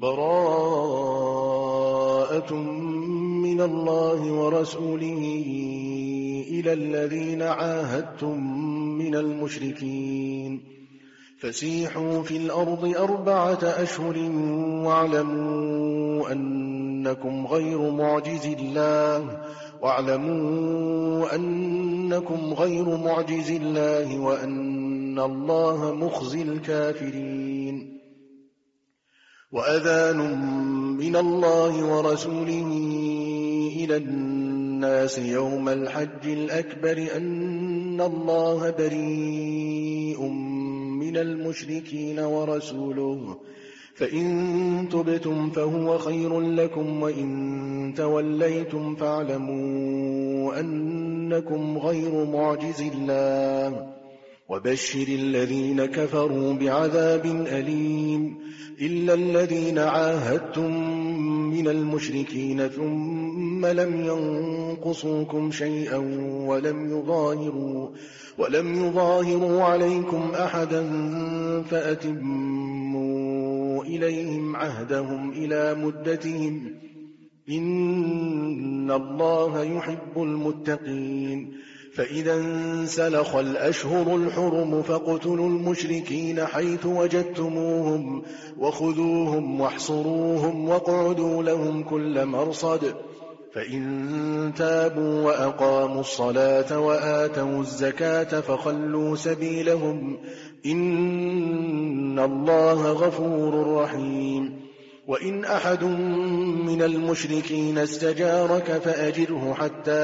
براءة من الله ورسوله إلى الذين عاهدتم من المشركين فسيحوا في الأرض 4 أشهر واعلموا أنكم غير معجز الله وأن الله مخزي الكافرين. وأذان من الله ورسوله إلى الناس يوم الحج الأكبر أن الله بريء من المشركين ورسوله فإن تبتم فهو خير لكم وإن توليتم فاعلموا أنكم غير معجز الله وبشر الذين كفروا بعذاب أليم إلا الذين عاهدتم من المشركين ثم لم ينقصوكم شيئا ولم يظاهروا عليكم أحدا فأتموا إليهم عهدهم إلى مدتهم إن الله يحب المتقين. فإذا انسلخ الأشهر الحرم فاقتلوا المشركين حيث وجدتموهم وخذوهم واحصروهم واقعدوا لهم كل مرصد فإن تابوا وأقاموا الصلاة وآتوا الزكاة فخلوا سبيلهم إن الله غفور رحيم. وإن أحد من المشركين استجارك فأجره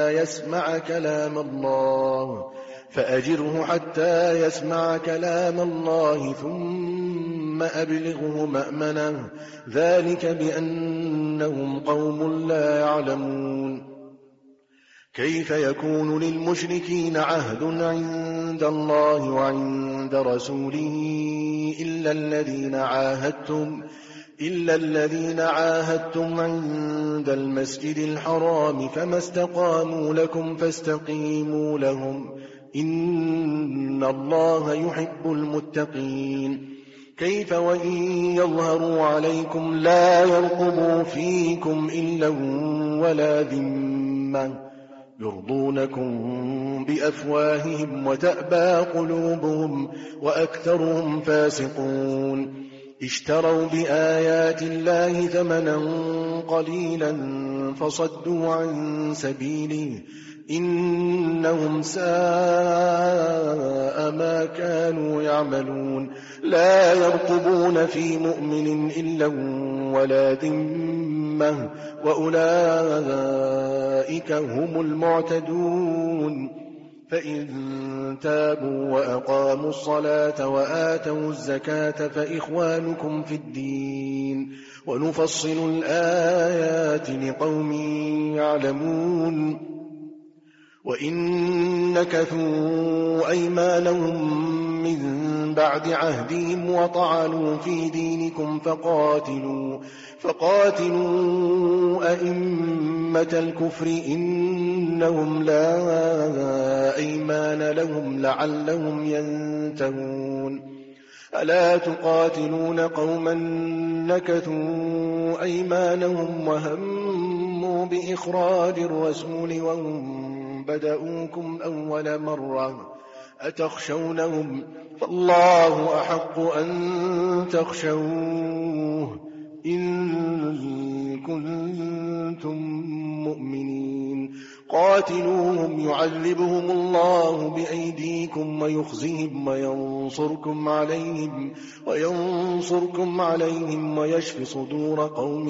حتى يسمع كلام الله ثم أبلغه مأمنه ذلك بأنهم قوم لا يعلمون. كيف يكون للمشركين عهد عند الله وعند رسوله إلا الذين عاهدتم عند المسجد الحرام فما استقاموا لكم فاستقيموا لهم إن الله يحب المتقين. كيف وإن يظهروا عليكم لا يرقبوا فيكم إلا ولا ذمة يرضونكم بأفواههم وتأبى قلوبهم وأكثرهم فاسقون. اشتروا بآيات الله ثمنا قليلا فصدوا عن سبيله إنهم ساء ما كانوا يعملون. لا يرقبون في مؤمن إلا ولا ذمة وأولئك هم المعتدون. فإن تابوا وأقاموا الصلاة وآتوا الزكاة فإخوانكم في الدين ونفصل الآيات لقوم يعلمون. وإن نكثوا أيمانهم من بعد عهدهم وطعنوا في دينكم فقاتلوا أئمة الكفر إنهم لا أيمان لهم لعلهم ينتهون. ألا تقاتلون قوما نكثوا أيمانهم وهموا بإخراج الرسول وهم بدؤوكم أول مرة أتخشونهم فالله أحق أن تخشوه إن كنتم مؤمنين. قاتلوهم يعذبهم الله بأيديكم ويخزهم وينصركم عليهم ويشف صدور قوم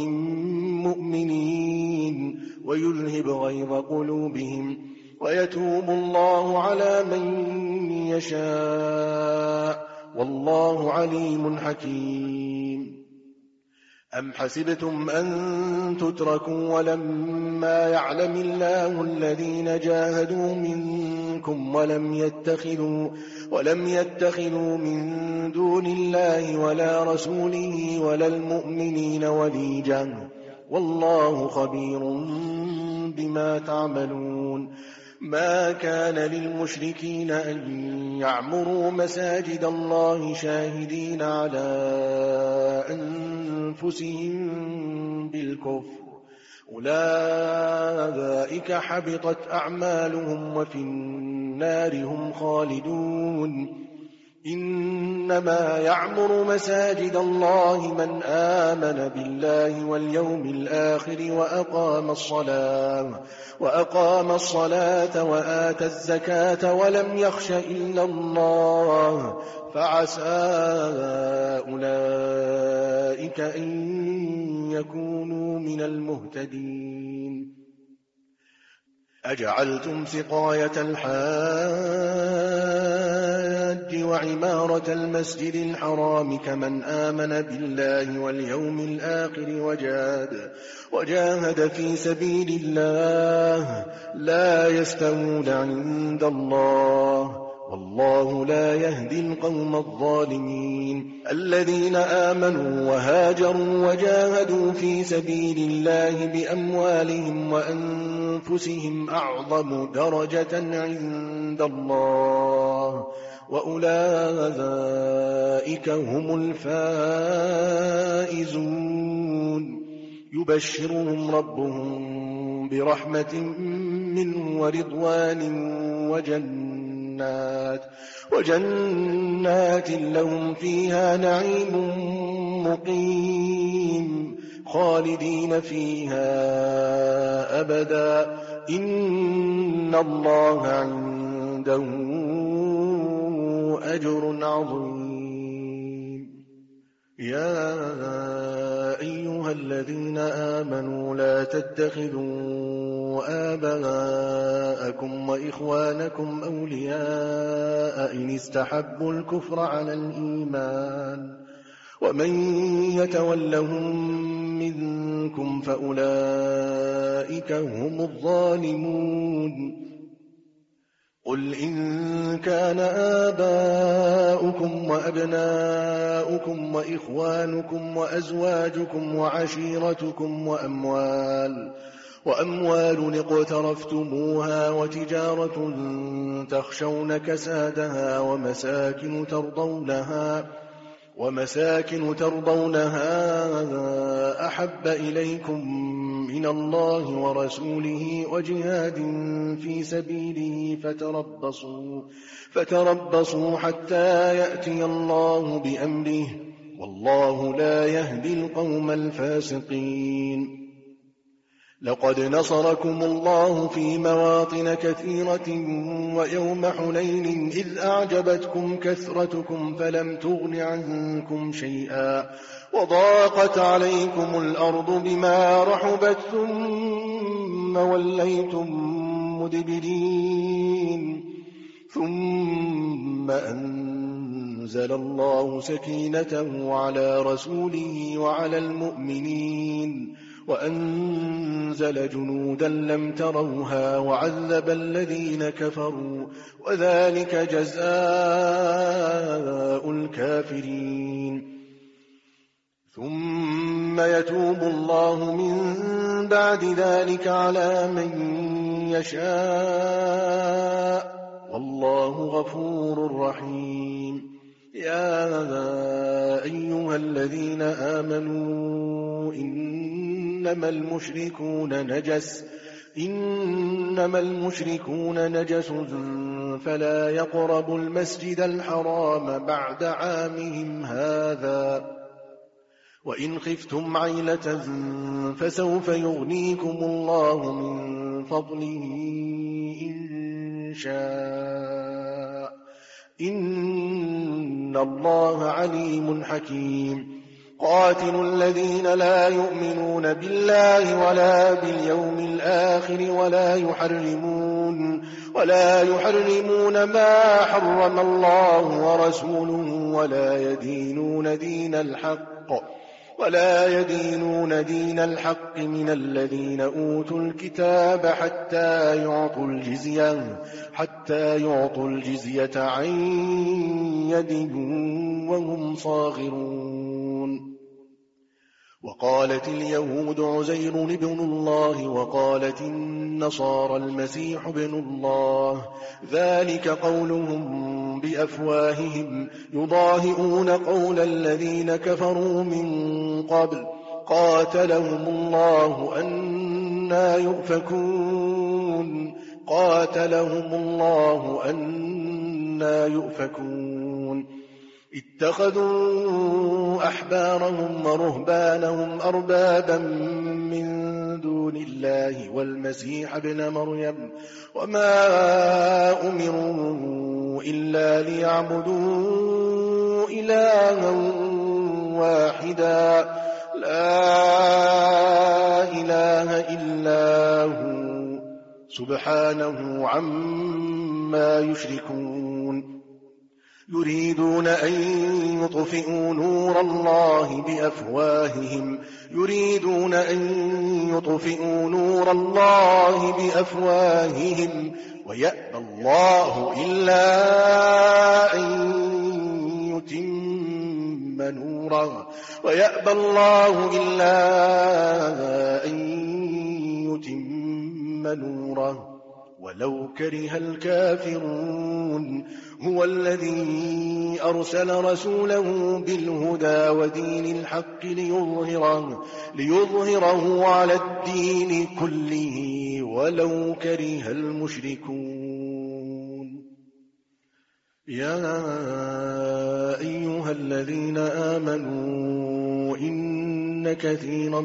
مؤمنين ويذهب غيظ قلوبهم ويتوب الله على من يشاء والله عليم حكيم. أم حسبتم أن تتركوا ولما يعلم الله الذين جاهدوا منكم ولم يتخذوا من دون الله ولا رسوله ولا المؤمنين وليجا والله خبير بما تعملون. ما كان للمشركين أن يعمروا مساجد الله شاهدين على أنفسهم بالكفر، أولئك حبطت أعمالهم وفي النار هم خالدون. إنما يعمر مساجد الله من آمن بالله واليوم الآخر وأقام الصلاة وآتى الزكاة ولم يخش إلا الله، فعسى أولئك أن يكونوا من المهتدين. أجعلتم سقاية الحاج وعمارة المسجد الحرام كمن آمن بالله واليوم الآخر وجاهد في سبيل الله لا يستوون عند الله، والله لا يهدي القوم الظالمين. الذين آمنوا وهاجروا وجاهدوا في سبيل الله بأموالهم وأنفسهم أعظم درجة عند الله، وأولئك هم الفائزون. يبشرهم ربهم برحمة منه ورضوان وجنات لهم فيها نعيم مقيم خالدين فيها أبدا، إن الله عنده أجر عظيم. يا أيها الذين آمنوا لا تتخذوا آباءكم وإخوانكم أولياء إن استحبوا الكفر على الإيمان، ومن يتولهم منكم فأولئك هم الظالمون. قل إن كان آباؤكم وأبناؤكم وإخوانكم وأزواجكم وعشيرتكم وأموال اقترفتموها وتجارة تخشون كسادها ومساكن ترضونها أحب إليكم من الله ورسوله وجهاد في سبيله فتربصوا حتى يأتي الله بأمره، والله لا يهدي القوم الفاسقين. لقد نصركم الله في مواطن كثيرة ويوم حنين إذ أعجبتكم كثرتكم فلم تغن عنكم شيئا وضاقت عليكم الأرض بما رحبت ثم وليتم مدبرين، ثم أنزل الله سكينته على رسوله وعلى المؤمنين وأنزل جنودا لم تروها وعذب الذين كفروا، وذلك جزاء الكافرين. ثم يتوب الله من بعد ذلك على من يشاء، والله غفور رحيم. يا أيها الذين آمنوا إنما المشركون نجس فلا يقربوا المسجد الحرام بعد عامهم هذا، وإن خفتم عيلة فسوف يغنيكم الله من فضله إن شاء، إن الله عليم حكيم. قاتلوا الذين لا يؤمنون بالله ولا باليوم الآخر ولا يحرمون ما حرم الله ورسوله ولا يدينون دين الحق من الذين أوتوا الكتاب حتى يعطوا الجزية عن يد وهم صاغرون. وقالت اليهود عزير ابن الله وقالت النصارى المسيح ابن الله، ذلك قولهم بأفواههم يضاهئون قول الذين كفروا من قبل قاتلهم الله أنى يؤفكون اتخذوا أحبارهم ورهبانهم أربابا من دون الله والمسيح ابن مريم وما أمروا إلا ليعبدوا إلها واحدا لا إله إلا هو سبحانه عما يشركون. يريدون أن يطفئوا نور الله بأفواههم ويأبى الله إلا أن يتم نوره ولو كره الكافرون. هو الذي أرسل رسوله بالهدى ودين الحق ليظهره على الدين كله ولو كره المشركون. يا أيها الذين آمنوا إن كثيرا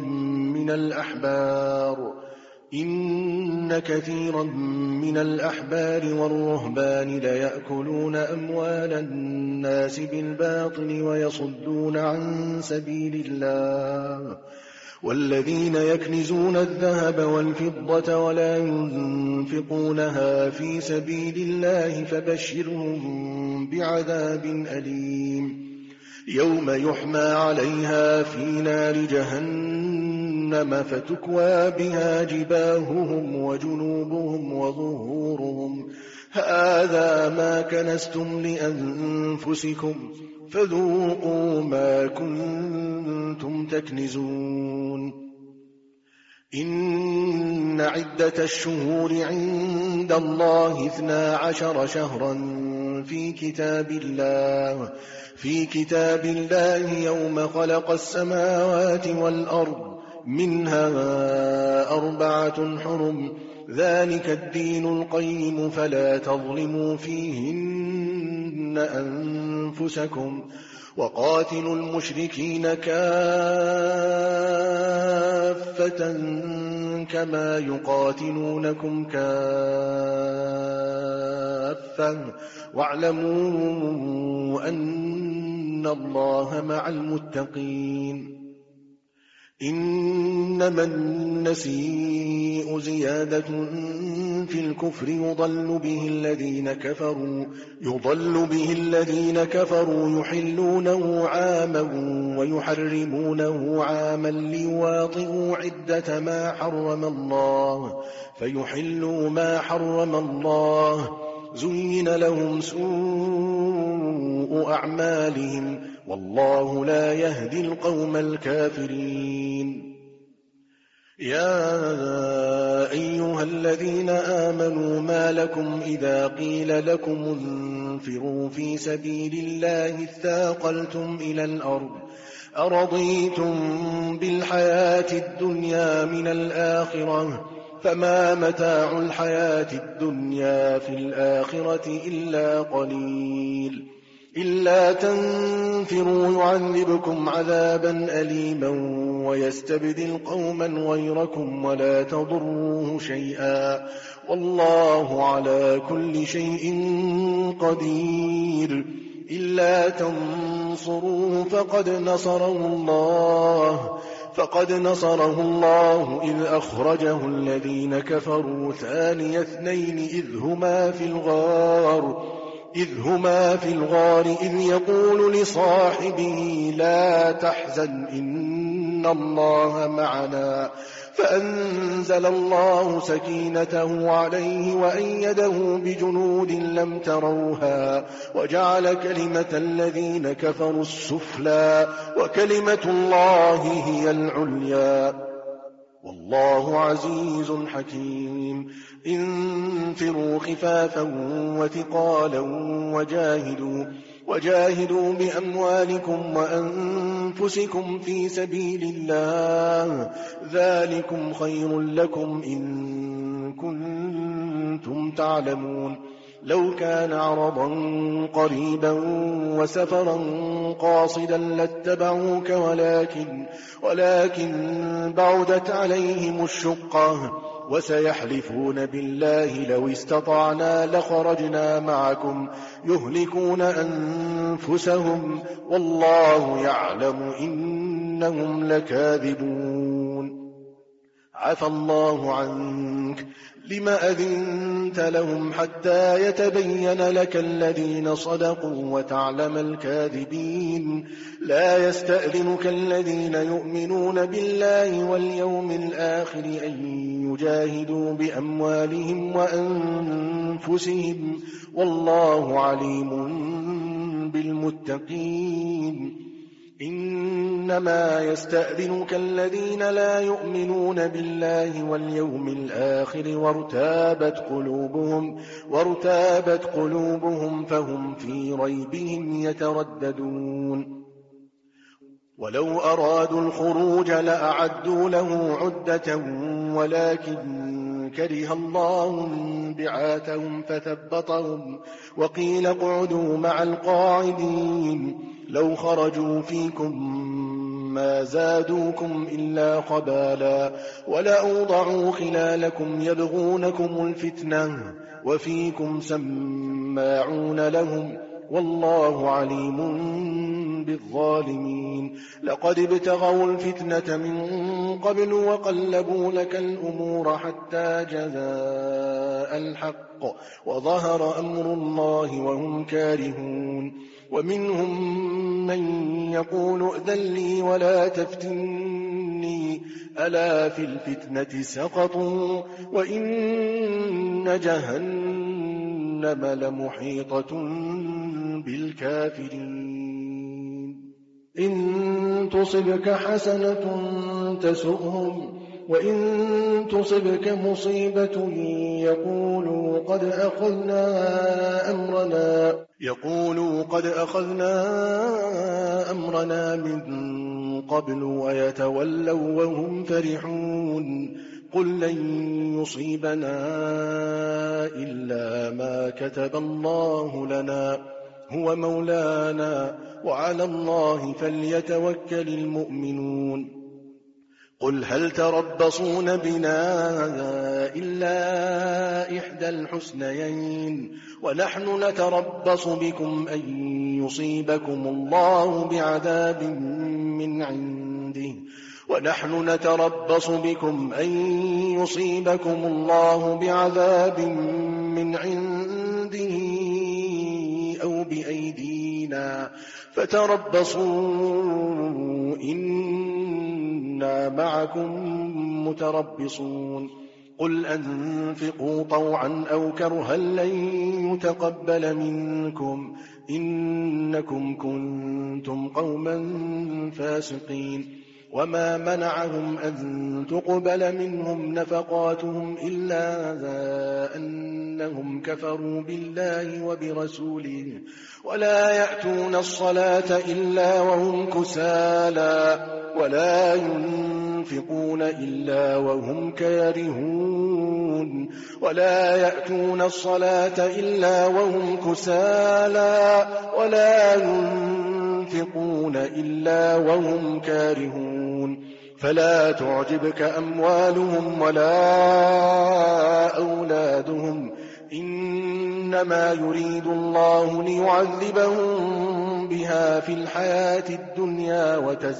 من الأحبار والرهبان ليأكلون أموال الناس بالباطل ويصدون عن سبيل الله، والذين يكنزون الذهب والفضة ولا ينفقونها في سبيل الله فبشرهم بعذاب أليم. يوم يحمى عليها في نار جهنم فتكوى بها جباههم وجنوبهم وظهورهم هذا ما كنزتم لأنفسكم فذوقوا ما كنتم تكنزون. إن عدة الشهور عند الله 12 شهرا في كتاب الله يوم خلق السماوات والأرض منها 4 حرم ذلك الدين القيم فلا تظلموا فيهن أنفسكم وقاتلوا المشركين كافة كما يقاتلونكم كافة واعلموا أن الله مع المتقين. إنما النسيء زيادة في الكفر يضل به الذين كفروا يحلونه عاما ويحرمونه عاما ليواطئوا عدة ما حرم الله فيحلوا ما حرم الله زين لهم سوء أعمالهم والله لا يهدي القوم الكافرين. يا أيها الذين آمنوا ما لكم إذا قيل لكم انفروا في سبيل الله اثاقلتم إلى الأرض أرضيتم بالحياة الدنيا من الآخرة فما متاع الحياة الدنيا في الآخرة إلا قليل. إلا تنفروا يعذبكم عذابا أليما ويستبدل قوما غيركم ولا تضروه شيئا والله على كل شيء قدير. إلا تنصروه فقد نصره الله إذ أخرجه الذين كفروا ثاني اثنين إذ هما في الغار إذ يقول لصاحبه لا تحزن إن الله معنا فأنزل الله سكينته عليه وأيده بجنود لم تروها وجعل كلمة الذين كفروا السفلى وكلمة الله هي العليا والله عزيز حكيم. انفروا خفافا وثقالا وجاهدوا بأموالكم وأنفسكم في سبيل الله ذلكم خير لكم إن كنتم تعلمون. لو كان عرضا قريبا وسفرا قاصدا لاتبعوك ولكن بعدت عليهم الشقة وسيحلفون بالله لو استطعنا لخرجنا معكم يهلكون أنفسهم والله يعلم إنهم لكاذبون. عفى الله عنك لم أذنت لهم حتى يتبين لك الذين صدقوا وتعلم الكاذبين. لا يستأذنك الذين يؤمنون بالله واليوم الآخر أن يجاهدوا بأموالهم وأنفسهم والله عليم بالمتقين. إنما يستأذنك الذين لا يؤمنون بالله واليوم الآخر وارتابت قلوبهم فهم في ريبهم يترددون. ولو أرادوا الخروج لأعدوا له عدة ولكن كره الله بعاثهم فثبطهم وقيل اقعدوا مع القاعدين. لو خرجوا فيكم ما زادوكم إلا خبالا ولأوضعوا خلالكم يبغونكم الفتنة وفيكم سماعون لهم والله عليم بالظالمين. لقد ابتغوا الفتنة من قبل وقلبوا لك الأمور حتى جاء الحق وظهر أمر الله وهم كارهون. ومنهم من يقول ائذن لي ولا تفتني ألا في الفتنة سقطوا وإن جهنم لمحيطة بالكافرين. إن تصبك حسنة تسؤهم وإن تصبك مصيبة يقولوا قد أخذنا أمرنا من قبل ويتولوا وهم فرحون. قل لن يصيبنا إلا ما كتب الله لنا هو مولانا وعلى الله فليتوكل المؤمنون. قل هل تربصون بنا إلا إحدى الحسنيين ونحن نتربص بكم أن يصيبكم الله بعذاب من عنده أو بأيدينا فتربصوا إنا معكم متربصون. قل أنفقوا طوعا أو كرها لن يتقبل منكم إنكم كنتم قوما فاسقين. وما منعهم أن تقبل منهم نفقاتهم إلا أنهم كفروا بالله وبرسوله ولا يأتون الصلاة إلا وهم كسالى ولا ينفقون إلا وهم كارهون فلا تعجبك أموالهم ولا أولادهم إنما يريد الله ليعذبهم بها في الحياة الدنيا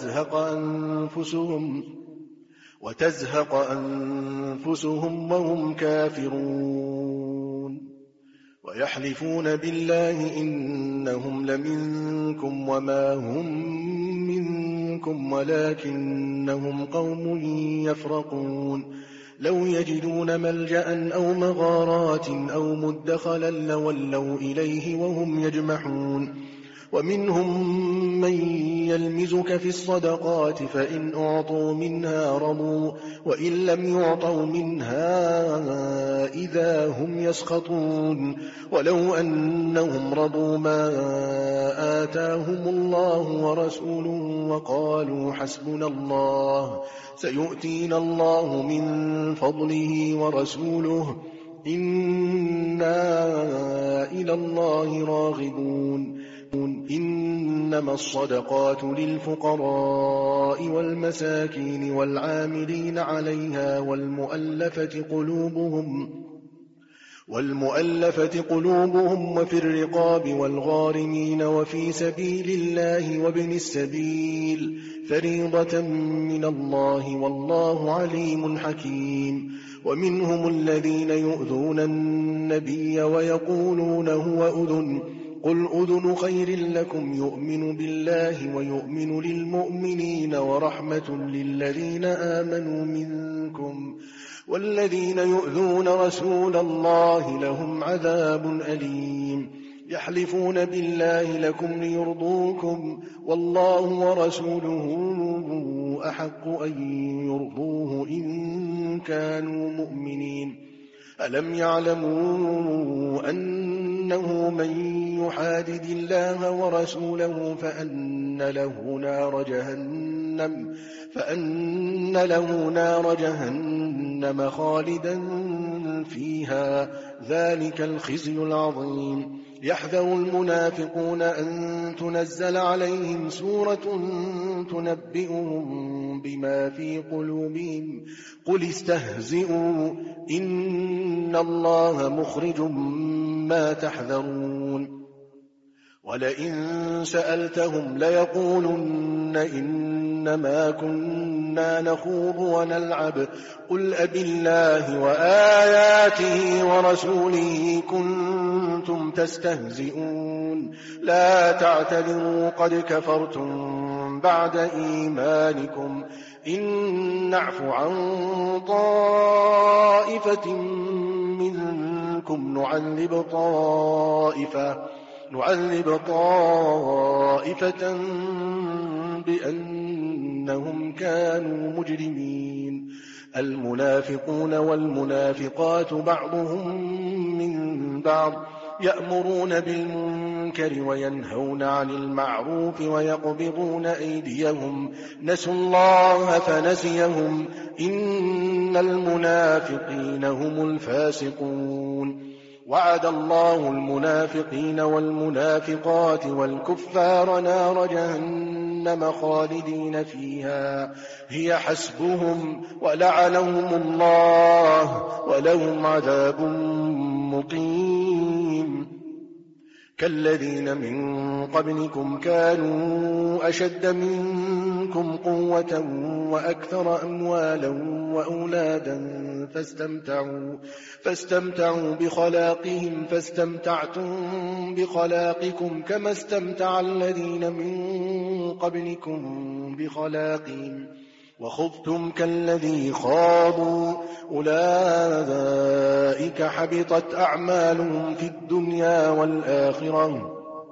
وتزهق أنفسهم وهم كافرون. ويحلفون بالله إنهم لمنكم وما هم منكم منكم ولكنهم قوم يفرقون لو يجدون ملجأ أو مغارات أو مدخلا لولوا إليه وهم يجمحون ومنهم من يلمزك في الصدقات فإن أعطوا منها رضوا وإن لم يعطوا منها إذا هم يسخطون ولو أنهم رضوا ما آتاهم الله ورسوله وقالوا حسبنا الله سيؤتينا الله من فضله ورسوله إنا إلى الله راغبون إنما الصدقات للفقراء والمساكين والعاملين عليها والمؤلفة قلوبهم وفي الرقاب والغارمين وفي سبيل الله وابن السبيل فريضة من الله والله عليم حكيم ومنهم الذين يؤذون النبي ويقولون هو أذن قل أذن خير لكم يؤمن بالله ويؤمن للمؤمنين ورحمة للذين آمنوا منكم والذين يؤذون رسول الله لهم عذاب أليم يحلفون بالله لكم ليرضوكم والله ورسوله أحق أن يرضوه إن كانوا مؤمنين ألم يعلموا أنه من يحادد الله ورسوله فأن له نار جهنم خالدا فيها ذلك الخزي العظيم يحذر المنافقون أن تنزل عليهم سورة تنبئهم بما في قلوبهم قل استهزئوا إن الله مخرج ما تحذرون ولئن سألتهم ليقولن إنما كنا نخوض ونلعب قل أبالله وآياته ورسوله كنتم تستهزئون لا تعتذروا قد كفرتم بعد إيمانكم إن نعف عن طائفة منكم نعذب طائفة بأنهم كانوا مجرمين المنافقون والمنافقات بعضهم من بعض يأمرون بالمنكر وينهون عن المعروف ويقبضون أيديهم نسوا الله فنسيهم إن المنافقين هم الفاسقون وعد الله المنافقين والمنافقات والكفار نار جهنم خالدين فيها هي حسبهم ولعنهم الله ولهم عذاب مقيم كالذين من قبلكم كانوا أشد منكم قوة وأكثر أموالا وأولادا فاستمتعوا بخلاقهم فاستمتعتم بخلاقكم كما استمتع الذين من قبلكم بخلاقهم وخضتم كالذي خاضوا أولئك حبطت أعمالهم في الدنيا والآخرة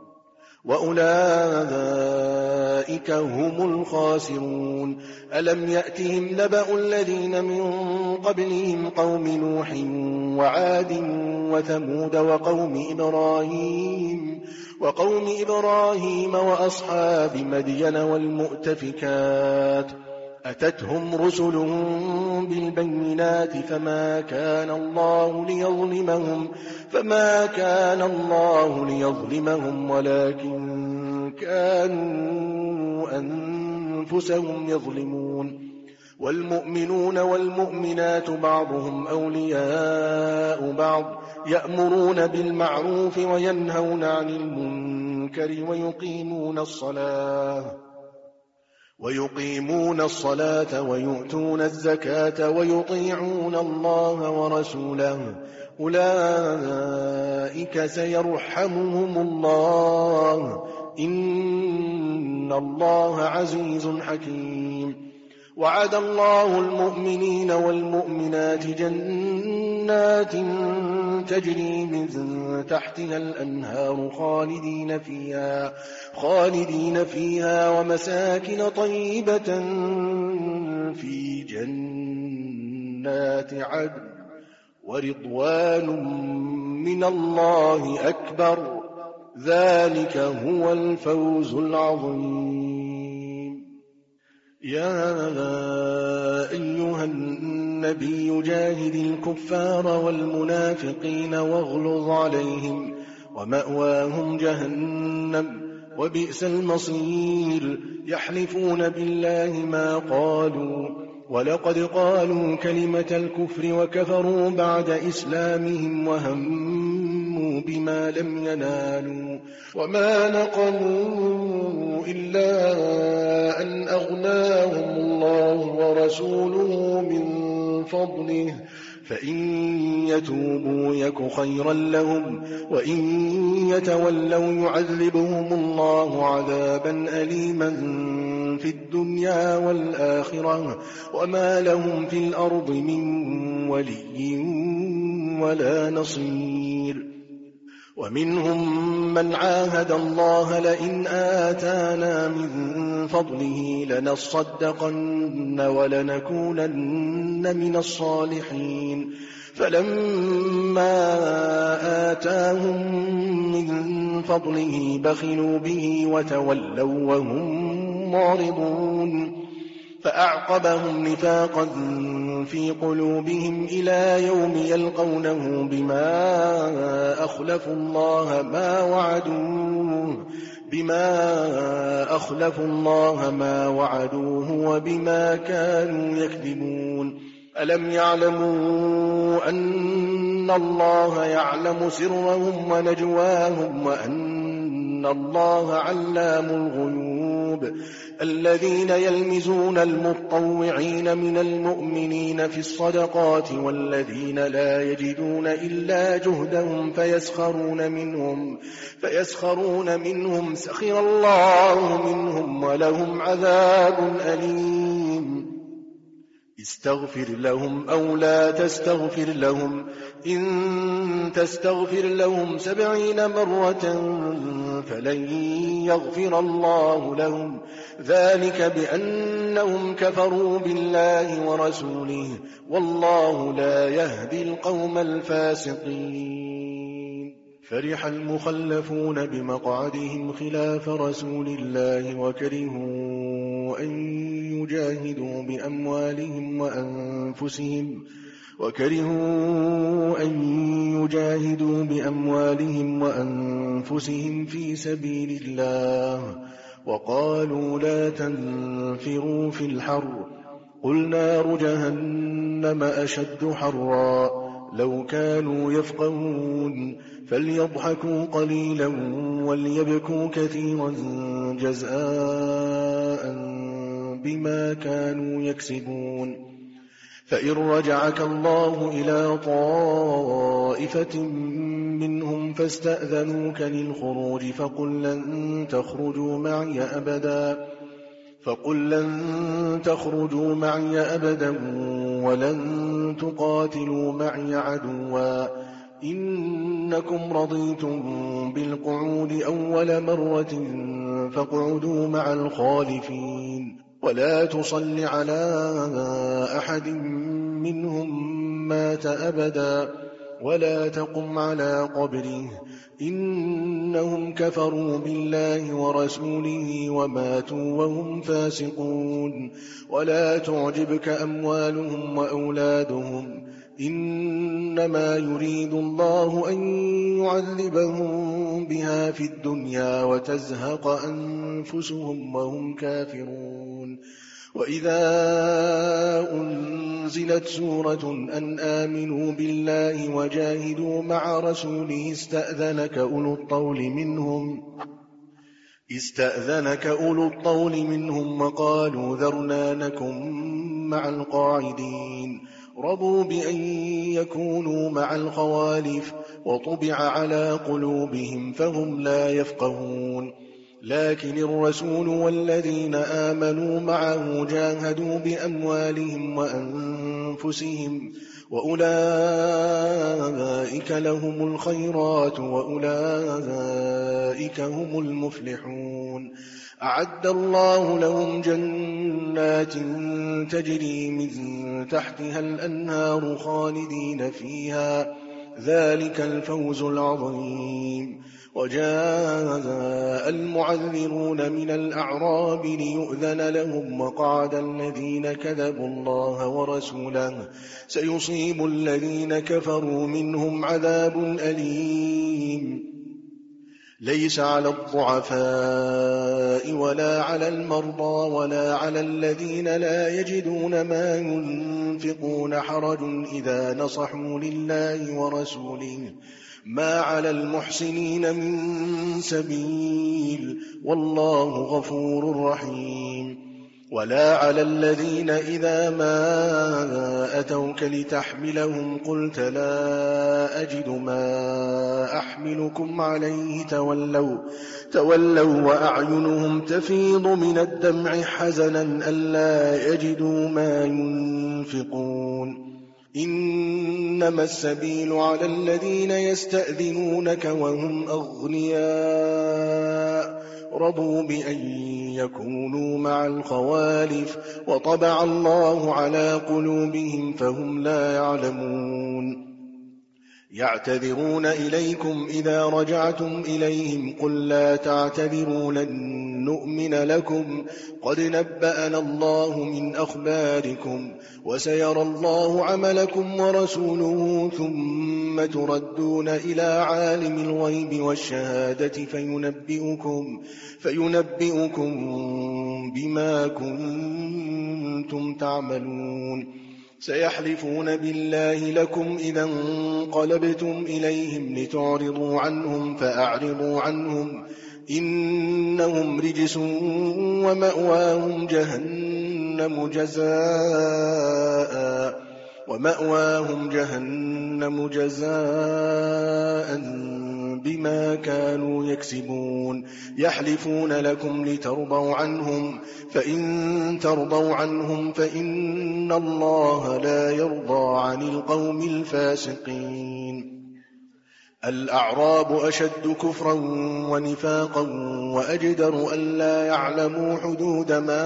وأولئك هم الخاسرون ألم يأتهم نبأ الذين من قبلهم قوم نوح وعاد وثمود وقوم إبراهيم وأصحاب مدين والمؤتفكات أتتهم رسلهم بالبينات فما كان الله ليظلمهم ولكن كانوا أنفسهم يظلمون والمؤمنون والمؤمنات بعضهم أولياء بعض يأمرون بالمعروف وينهون عن المنكر ويقيمون الصلاة ويؤتون الزكاة ويطيعون الله ورسوله أولئك سيرحمهم الله إن الله عزيز حكيم. وعد الله المؤمنين والمؤمنات جنات تجري من تحتها الأنهار خالدين فيها ومساكن طيبة في جنات عدن ورضوان من الله أكبر، ذلك هو الفوز العظيم. يا أيها النبي جاهد الكفار والمنافقين واغلظ عليهم ومأواهم جهنم وبئس المصير. يحلفون بالله ما قالوا ولقد قالوا كلمة الكفر وكفروا بعد إسلامهم وهموا بما لم ينالوا وما نقموا إلا أن أغناهم الله ورسوله من فضله، فإن يتوبوا يك خيرا لهم وإن يتولوا يعذبهم الله عذابا أليما في الدنيا والآخرة وما لهم في الأرض من ولي ولا نصير. ومنهم من عاهد الله لئن آتانا من فضله لنصدقن ولنكونن من الصالحين، فلما آتاهم من فضله بخلوا به وتولوا وهم معرضون، فأعقبهم نفاقا في قلوبهم إلى يوم يلقونه بما أخلفوا الله ما وعدوه وبما كانوا يكذبون. ألم يعلموا أن الله يعلم سرهم ونجواهم وأن الله علام الغيوب؟ الذين يلمزون المطوعين من المؤمنين في الصدقات والذين لا يجدون إلا جهدهم فيسخرون منهم سخر الله منهم ولهم عذاب أليم. استغفر لهم أو لا تستغفر لهم، إن تستغفر لهم 70 مرة فلن يغفر الله لهم، ذلك بأنهم كفروا بالله ورسوله والله لا يهدي القوم الفاسقين. فرح المخلفون بمقعدهم خلاف رسول الله وكرهوا أن يجاهدوا بأموالهم وأنفسهم في سبيل الله، وقالوا لا تنفروا في الحر، قل نار جهنم أشد حرا، لو كانوا يفقهون فليضحكوا قليلا وليبكوا كثيرا جزاء بما كانوا يكسبون. فإن رجعك الله إلى طائفة منهم فاستأذنوك للخروج فقل لن تخرجوا معي أبدا ولن تقاتلوا معي عدوا، إنكم رضيتم بالقعود أول مرة فاقعدوا مع الخالفين، ولا تصل على أحد منهم مات أبدا ولا تقم على قبره، إنهم كفروا بالله ورسوله وماتوا وهم فاسقون. ولا تعجبك أموالهم وأولادهم، إنما يريد الله أن يعذبهم بها في الدنيا وتزهق أنفسهم وهم كافرون. وإذا أنزلت سورة أن آمنوا بالله وجاهدوا مع رسوله استأذنك أولو الطول منهم وقالوا ذرنا نكن مع القاعدين، رضوا بأن يكونوا مع الخوالف وطبع على قلوبهم فهم لا يفقهون. لكن الرسول والذين آمنوا معه جاهدوا بأموالهم وأنفسهم وأولئك لهم الخيرات وأولئك هم المفلحون. أعد الله لهم جنات تجري من تحتها الأنهار خالدين فيها، ذلك الفوز العظيم. وجاء المعذرون من الأعراب ليؤذن لهم وقعد الذين كذبوا الله ورسوله، سيصيب الذين كفروا منهم عذاب أليم. ليس على الضعفاء ولا على المرضى ولا على الذين لا يجدون ما ينفقون حرج إذا نصحوا لله ورسوله، ما على المحسنين من سبيل، والله غفور رحيم. ولا على الذين إذا ما أتوك لتحملهم قلت لا أجد ما أحملكم عليه تولوا وأعينهم تفيض من الدمع حزنا ألا يجدوا ما ينفقون. إنما السبيل على الذين يستأذنونك وهم أغنياء رضوا بأن يكونوا مع الخوالف وطبع الله على قلوبهم فهم لا يعلمون. يعتذرون إليكم إذا رجعتم إليهم قل لا تعتذروا لن نؤمن لكم قد نبأنا الله من أخباركم وسيرى الله عملكم ورسوله ثم تردون إلى عالم الغيب والشهادة فينبئكم بما كنتم تعملون. سيحلفون بالله لكم إذا انقلبتم إليهم لتعرضوا عنهم فأعرضوا عنهم إنهم رجس ومأواهم جهنم جزاء بما كانوا يكسبون. يحلفون لكم لترضوا عنهم فإن ترضوا عنهم فإن الله لا يرضى عن القوم الفاسقين. الأعراب أشد كفرا ونفاقا وأجدر ألا يعلموا حدود ما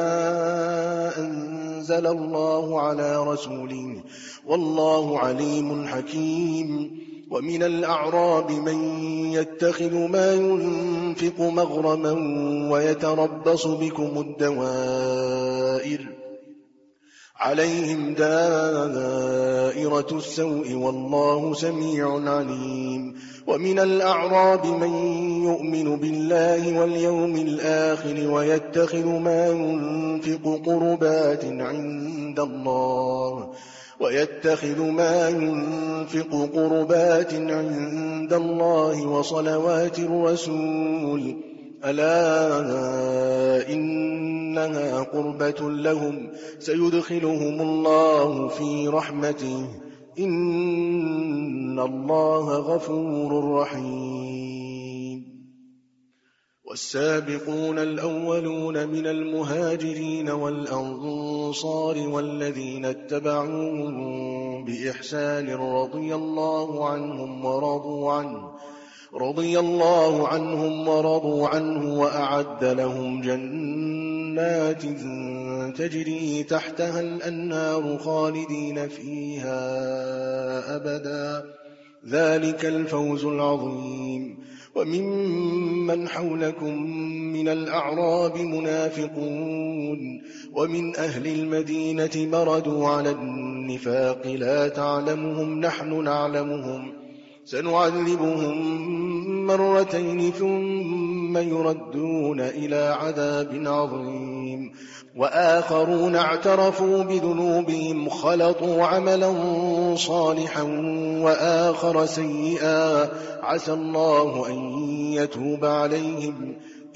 أنزل الله على رسوله والله عليم حكيم. ومن الأعراب من يتخذ ما ينفق مغرما ويتربص بكم الدوائر عليهم دائرة السوء والله سميع عليم. ومن الأعراب من يؤمن بالله واليوم الآخر ويتخذ ما ينفق قربات عند الله وصلوات الرسول ألا إنها قربة لهم سيدخلهم الله في رحمته إن الله غفور رحيم. والسابقون الأولون من المهاجرين والأنصار والذين اتبعوهم بإحسان رضي الله عنهم ورضوا عنه وأعد لهم جنات تجري تحتها الأنهار خالدين فيها أبدا ذلك الفوز العظيم. وممن حولكم من الأعراب منافقون ومن أهل المدينة مردوا على النفاق لا تعلمهم نحن نعلمهم سنعذبهم مرتين ثم يردون إلى عذاب عظيم. وآخرون اعترفوا بذنوبهم خلطوا عملا صالحا وآخر سيئا عسى الله أن يتوب عليهم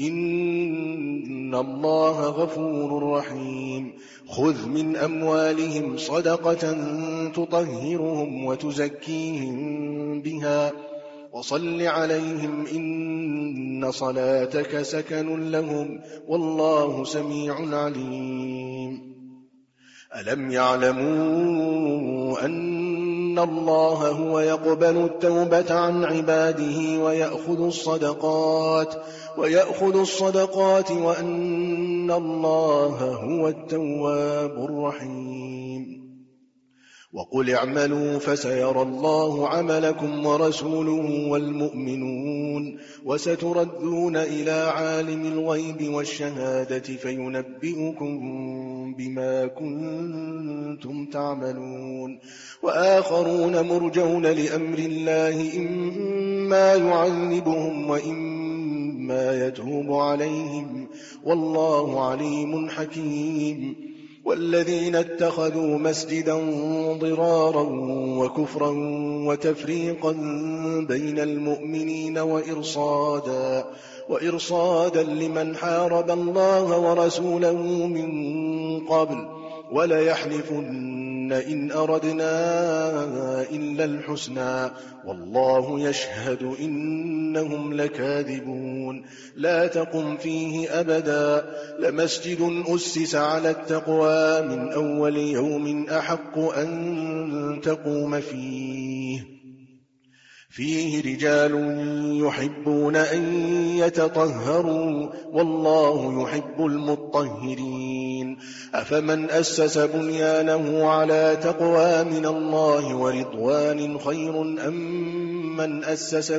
إن الله غفور رحيم. خذ من أموالهم صدقة تطهرهم وتزكيهم بها وصل عليهم إن صلاتك سكن لهم والله سميع عليم. ألم يعلموا أن الله هو يقبل التوبة عن عباده ويأخذ الصدقات وأن الله هو التواب الرحيم. وقل اعملوا فسيرى الله عملكم ورسوله والمؤمنون وستردون إلى عالم الغيب والشهادة فينبئكم بما كنتم تعملون. وآخرون مرجون لأمر الله إما يعذبهم وإما يتوب عليهم والله عليم حكيم. والذين اتخذوا مسجدا ضرارا وكفرا وتفريقا بين المؤمنين وإرصادا لمن حارب الله ورسوله من قبل وليحلفن إن أردنا إلا الحسنى والله يشهد إنهم لكاذبون. لا تقم فيه أبدا لمسجد أسس على التقوى من أول يوم أحق أن تقوم فيه رجال يحبون أن يتطهروا والله يحب المطهرين. أفمن أسس بنيانه على تقوى من الله ورضوان خير أم من أسس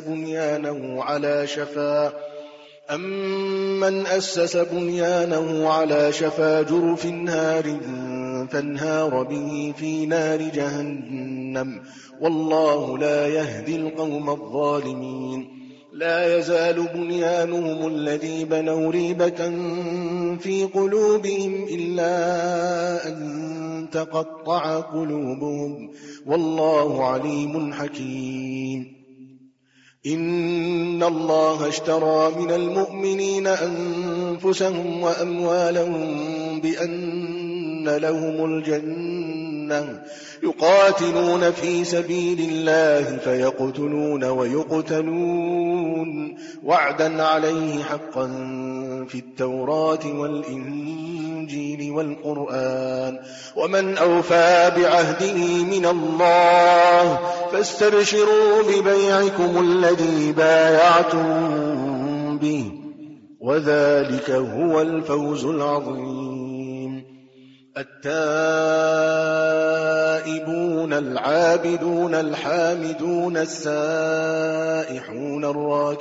بنيانه على شفا جرف نار فانهار به في نار جهنم والله لا يهدي القوم الظالمين. لا يزال بنيانهم الذي بنوا ريبة في قلوبهم إلا أن تقطع قلوبهم والله عليم حكيم. إن الله اشترى من المؤمنين أنفسهم وأموالهم بأن لهم الجنة يقاتلون في سبيل الله فيقتلون ويقتلون وعدا عليه حقا في التوراة والإنجيل والقرآن ومن أوفى بعهده من الله فاستبشروا ببيعكم الذي بايعتم به وذلك هو الفوز العظيم. التائبون العابدون الحامدون السائحون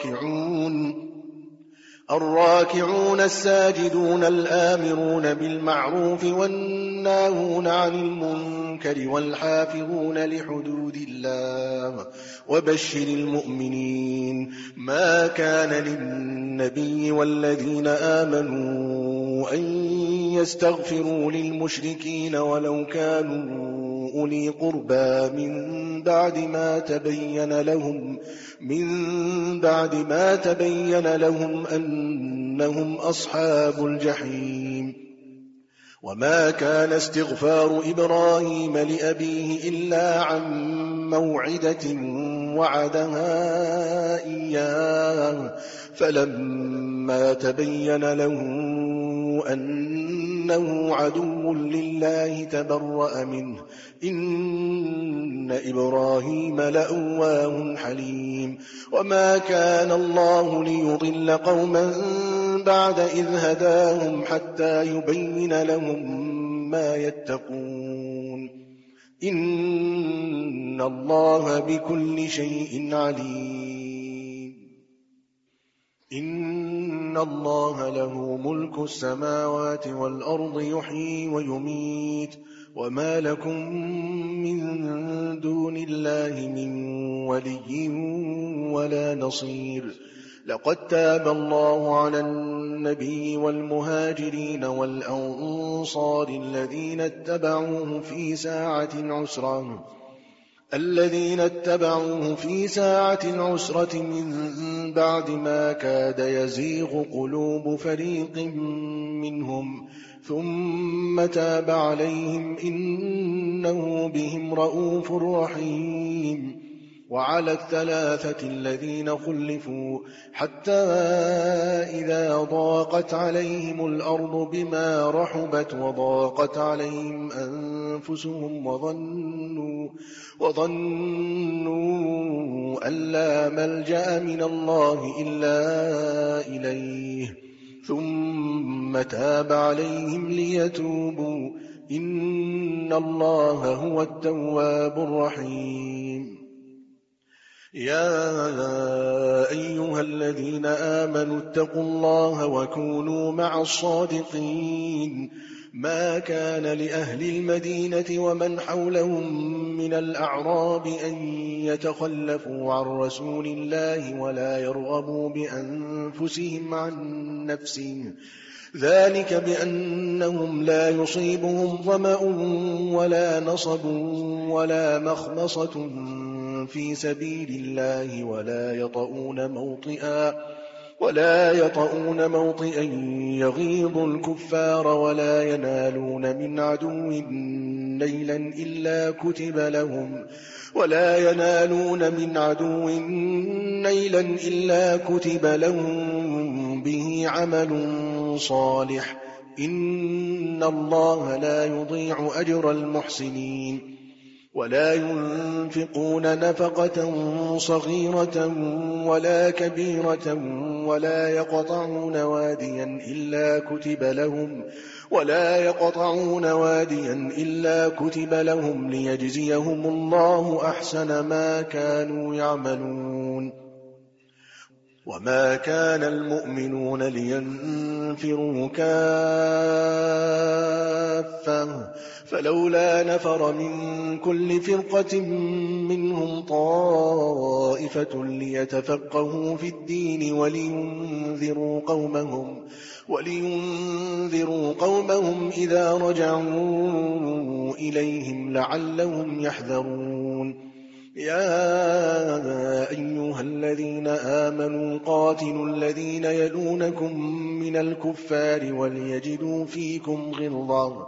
الراكعون الساجدون الآمرون بالمعروف والناهون عن المنكر والحافظون لحدود الله وبشر المؤمنين. ما كان للنبي والذين آمنوا أن يستغفروا للمشركين ولو كانوا أولي قربى من بعد ما تبين لهم أنهم أصحاب الجحيم. وما كان استغفار إبراهيم لأبيه إلا عن موعدة وعدها إياه فلما تبين له أنه عدو لله تبرأ منه إن إبراهيم لأواه حليم. وما كان الله ليضل قوما بعد إذ هداهم حتى يبين لهم ما يتقون إن الله بكل شيء عليم. إن الله له ملك السماوات والأرض يحيي ويميت وما لكم من دون الله من ولي ولا نصير. لقد تاب الله على النبي والمهاجرين والأنصار الذين اتبعوه في ساعة العسرة من بعد ما كاد يزيغ قلوب فريق منهم ثم تاب عليهم إنه بهم رءوف رحيم. وعلى الثلاثة الذين خلفوا حتى إذا ضاقت عليهم الأرض بما رحبت وضاقت عليهم أنفسهم وظنوا أن لا ملجأ من الله إلا إليه ثم تاب عليهم ليتوبوا إن الله هو التواب الرحيم. يا أيها الذين آمنوا اتقوا الله وكونوا مع الصادقين. ما كان لأهل المدينة ومن حولهم من الأعراب أن يتخلفوا عن رسول الله ولا يرغبوا بأنفسهم عن نفسه، ذلك بأنهم لا يصيبهم ظمأ ولا نصب ولا مخمصة في سبيل الله ولا يطؤون موطئا يغيظ الكفار ولا ينالون من عدو نيلا إلا كتب لهم به عمل صالح إن الله لا يضيع أجر المحسنين. ولا ينفقون نفقة صغيرة ولا كبيرة ولا يقطعون واديا إلا كتب لهم ليجزيهم الله أحسن ما كانوا يعملون. وما كان المؤمنون لينفروا كافة فلولا نفر من كل فرقة منهم طائفة ليتفقهوا في الدين ولينذروا قومهم إذا رجعوا إليهم لعلهم يحذرون. يا أيها الذين آمنوا قاتلوا الذين يلونكم من الكفار وليجدوا فيكم غلظة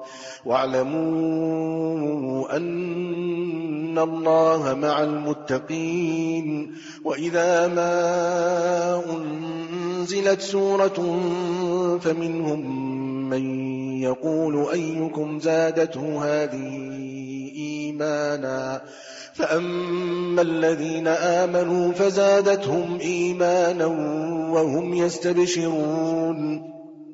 واعلموا أن الله مع المتقين. وإذا ما أنزلت سورة فمنهم من يقول أيكم زادته هذه إيمانا فأما الذين آمنوا فزادتهم إيمانا وهم يستبشرون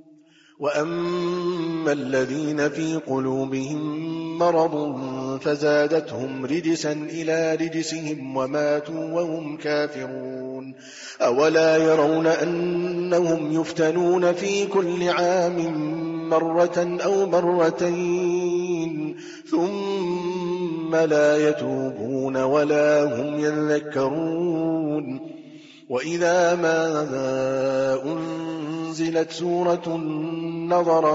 وأما الذين في قلوبهم مرض فزادتهم رجسا إلى رجسهم وماتوا وهم كافرون. أولا يرون أنهم يفتنون في كل عام مرة أو مرتين ثم لا يتوبون ولا هم يذكرون. وإذا ما أنزلت سورة نظر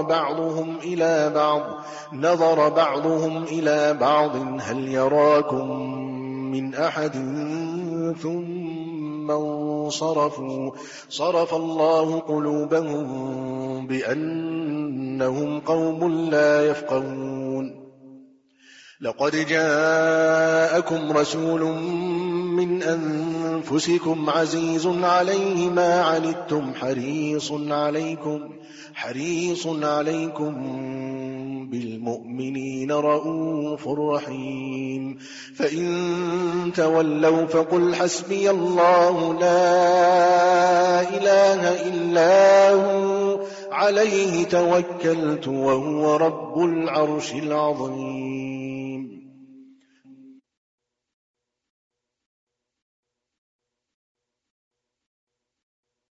بعضهم إلى بعض هل يراكم من أحد ثم انصرفوا صرف الله قلوبهم بأنهم قوم لا يفقهون. لقد جاءكم رسول من أنفسكم عزيز عليه ما عنتم حريص عليكم بالمؤمنين رؤوف رحيم. فإن تولوا فقل حسبي الله لا إله إلا هو عليه توكلت وهو رب العرش العظيم.